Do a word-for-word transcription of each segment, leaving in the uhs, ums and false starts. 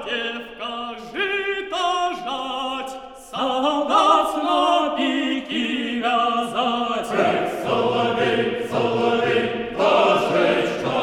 девка, жито жать, солдат снопики вязать. Эх, соловей, соловей, пташечка,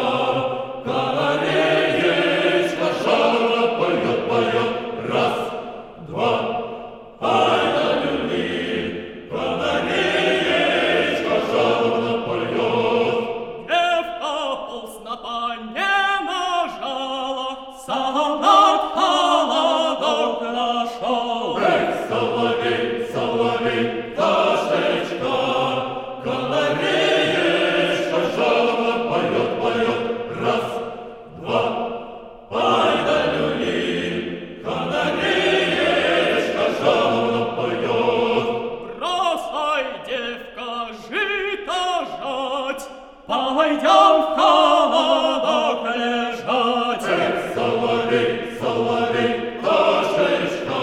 канареечка жалобно поет, поет. Раз, два, ай да люли, канареечка жалобно поет. Девка полснопа не нажала, солдат холодок нашел. Эх, соловей, соловей, пташечка, канареечка жалобно поет, поет. Раз, два, ай да люли, канареечка жалобно поет. Бросай, девка, жито жать, пойдем в холодок лежать. Эх, соловей, соловей, пташечка,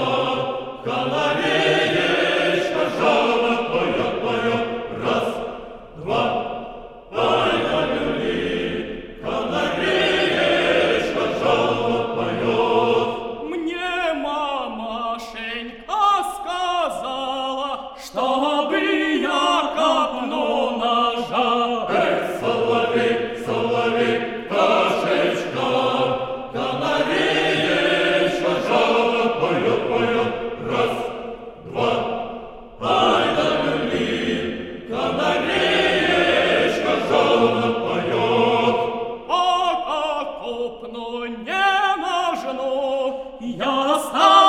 канареечка жалобно поет, поет. Раз, два, ай да люли, канареечка жалобно поет. Мне мамашенька сказала, чтобы я копну ножа. Эх, соловей, соловей, пташечка, канареечка жалобно поет, поет. Раз, два, ай да люли, канареечка жалобно поет. Пока копну не ножну, я стану